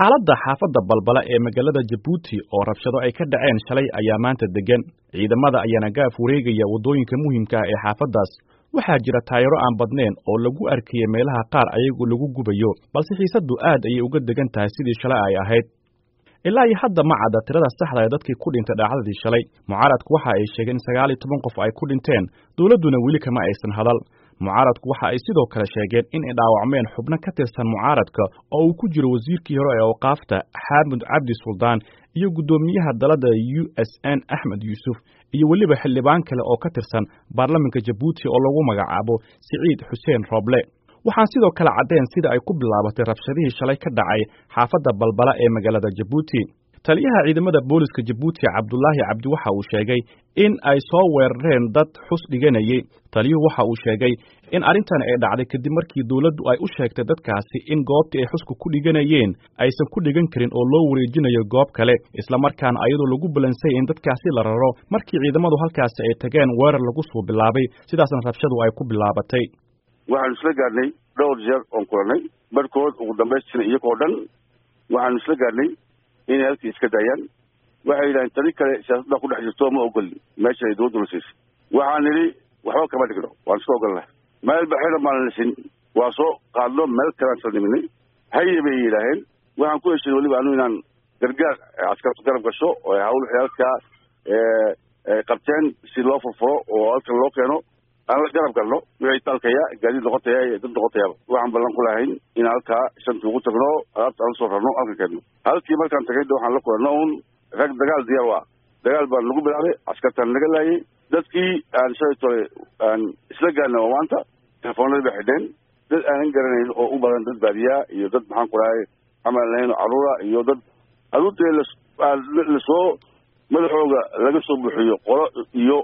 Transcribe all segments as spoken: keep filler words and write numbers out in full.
xaaladda xaafadda balbala ee magaalada Jabuuti oo rabshado ay ka dhaceen shalay ayaa maanta degan ciidamada ayaana gaaf wareegaya wadooyinka muhiimka ah ee xaafaddaas waxaa jira taayiro aan badnayn oo lagu arkay meelaha qaar ayagu lagu gubayo balse xiisadu aad ayay uga degan tahay sidii shalay ay ahayd ilaa iyo hadda ma cadda tirada saxda ah dadkii ku dhintay dhacdadii shalay mucaaradku waxa ay sheegeen in sagaal iyo toban qof ay ku dhinteen dawladuna weli kama aysan hadal mucaaradku waxa ay sidoo kale sheegeen in ay dhaawacmeen xubno ka tirsan mucaaradka oo uu ku jiro wasiirkii hore ee awqaafta Xaamud Cabdi Suldaan iyo gudoomiyaha dalada U S N Axmed Yuusuf iyo waliba xildhibaan kale oo ka tirsan baarlamaanka Jabuuti oo lagu magacaabo Siciid Xuseen Roble waxaan sidoo kale cadeen sida ay ku bilaabatay rabshadihii shalay ka dhacay xaafadda balbala ee magaalada Jabuuti taliyaha ciidamada booliska Jabuuti Cabdullaahi Cabdi waxa uu sheegay in ay soo weerareen dad xus dhiganayay taliyuhu waxa uu sheegay in arintan ay dhacday kadib markii dawladdu ay u sheegtay dadkaasi in goobtii ay xusku ku dhiganayeen aysan ku dhigan karin oo loo wareejinayo goob kale isla markaana ayadoo lagu balansay in dadkaasi la raro markii ciidamadu halkaasi ay tageen weerar lagu soo bilaabay sidaasna rabshadu ay ku bilaabatay waxaan isla gaarnay dhowr jeer oon kulanay barkood ugu dambaystii iyagoo dhan waxaan isla gaarnay inay halkii iska daayaan waxay yidhahdeen tani kale siyaasadda ku dhex jirto ma ogolin meesha ay dawladdu nasiisay waxaan nidhi waxba kama dhigno waan iska ogolnahay meel baxida maan lisin waa soo qaadno meel kalaan sal niminay haye bay yidhaaheen waxaan ku heshin weliba anu inaan gargaar askartu garab gasho oo hawl halkaa qabteen si loo furfuro oo halkan loo keeno aan la garab galno wixii talkaya gaadiid noqotaya iyo dad noqotayaba waxaan ballan ku lahayn in halkaa shantii ugu tagno alaabta aan soo rarno halkan keenno halkii markaan tagay waxaan la kulanno un rag dagaal diyaar waa dagaal baan lagu bilaabay askartaan naga laayay dadkii aan shalay tole aan isla gaarna waa maanta telefoonadii bay xidheen dad aanan garanayn oo u badan dad baadiyaa iyo dad maxaan ku dhahay camal lahayn caruura iyo dad aduutee lasoo madaxooga laga soo buuxiyo qolo iyo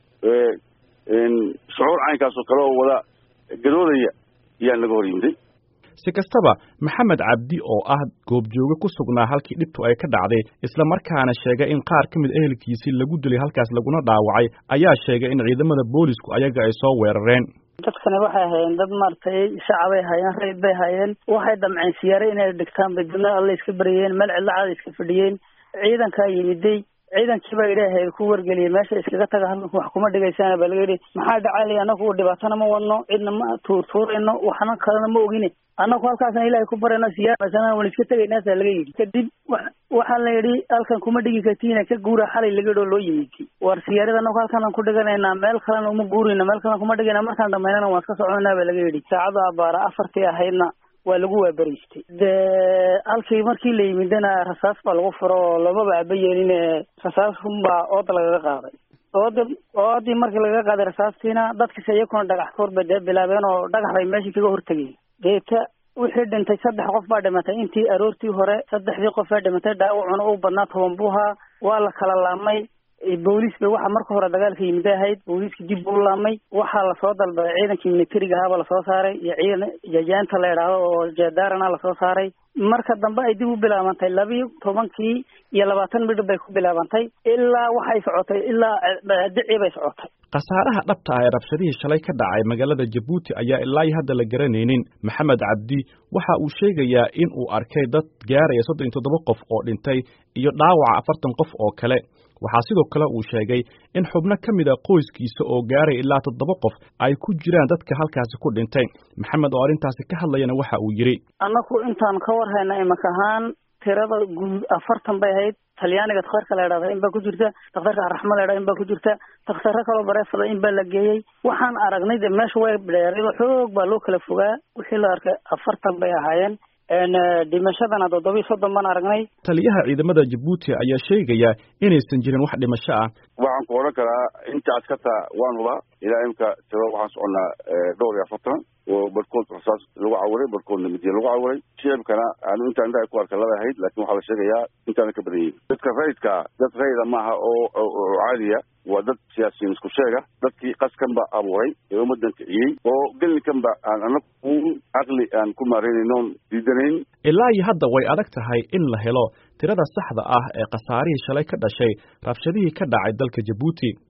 shucuur caynkaasoo kale oo wada gadoodaya ayaa naga hor yimiday si kastaba maxamed cabdi oo ah goobjooge ku sugnaa halkii dhibtu ay ka dhacday isla markaana sheegay in qaar ka mid ehelkiisii lagu dilay halkaas laguna dhaawacay ayaa sheegay in ciidamada boolisku ayaga ay soo weerareen dadkani waxay hayeen dad maartay shacabay hayeen reeb bay hayeen waxay damceen siyaare inay dhigtaan badna alla iska bariyeen meel cidla cad iska fadhiyeen ciidanka yimiday ciidankii baa ilaahay ku wargeliyay meesha iskaga taga halka wax kuma dhigaysana baa laga yiri maxaa dhacay anagu dhibaatana ma wadno cidna ma tuurtuurayno waxna kalena ma ogine anagu halkaasna ilaahay ku barayno siyaasana waan iska tagaynaa saa laga yiri kadib waxa la yiri halkan kuma dhigi kartiin ka guura xalay laga dhoo loo yimid war siyaarada anagu halkan ku dhiganaynaa meel kalena uma guurina meel kalena kuma dhigana markaan dhameynana waan iska soconaa baa laga yiri saacada baara afartii ahaydna waa lagu waabariistay de halkii markii la yimidana rasaas baa lagu furo lama baaba yeelin rasaas baa ooda lagaga qaaday ooda oodii markii lagaga qaaday rasaastiina dadkii sayakuna dhagax koor bay bilaabeen oo dhagax bay meeshii kaga hortageen deeta wixii dhintay saddex qof baa dhimatay intii aroortii hore saddexdii qof baa dhimatay dhaawacuna u badnaa toban buuha waa la kala laamay booliis bay waxa marka hore dagaalka yimid ahayd booliiska dib u laamay waxa la soo dalbaday ciidankii militariga ahaa la soo saaray iyo ciidan jajaanta la yiraahdo oo jeedaarana la soo saaray marka dambe ay dib u bilaabantay laba iyo tobankii iyo labaatan midhib bay ku bilaabantay ilaa waxay socotay ilaa dhici bay socotay qasaaraha dhabta ah ee rabshadihii shalay ka dhacay magaalada Jabuuti ayaa ilaa hadda la garanaynin maxamed cabdi waxa uu sheegayaa in uu arkay dad gaaraya soddon iyo toddoba qof oo dhintay iyo dhaawaca afartan qof oo kale waxaa sidoo kale uu sheegay in xubno ka mid ah qoyskiisa oo gaaray ilaa toddoba qof ay ku jiraan dadka halkaasi ku dhintay maxamed oo arintaasi ka hadlayana waxa uu yiri anagu intaan ka warhayna imaka ahaan tirada guud afartan bay ahayd talyaaniga takhtarka la yiraahdo in baa ku jirta takhtarka raxmad la yiraahdo in baa ku jirta takhtarka kale bareefada in baa la geeyay waxaan aragnay de meesha way dheeray xoog baa loo kala fogaa wixii la arkay afartan bay ahaayeen een dhimashadana toddoba iyo soddon baan aragnay taliyaha ciidamada Jabuuti ayaa sheegaya inaysan jirin wax dhimasho ah waxaan ku oran karaa inta askarta waan wada ilaa imka tiro waxaan soconaa dhowr iyo afartan oo barkood rasaas lagu cawiray barkoodna midiya lagu cawiray shacabkana aanu inta inta ku arka laba hayd laakiin waxa la sheegayaa intaana ka badiyay dadka raydka dad rayda maaha oo caadiya waa dad siyaasiyiin isku sheega dadkii qaskan ba abuuray ee ummadan kiciyey oo gelinkan ba aan anagu aqli aan ku maareynayno diidanayn ilaa iyo hadda way adag tahay in la helo tirada saxda ah ee qasaarihii shalay ka dhashay rabshadihii ka dhacay dalka Jabuuti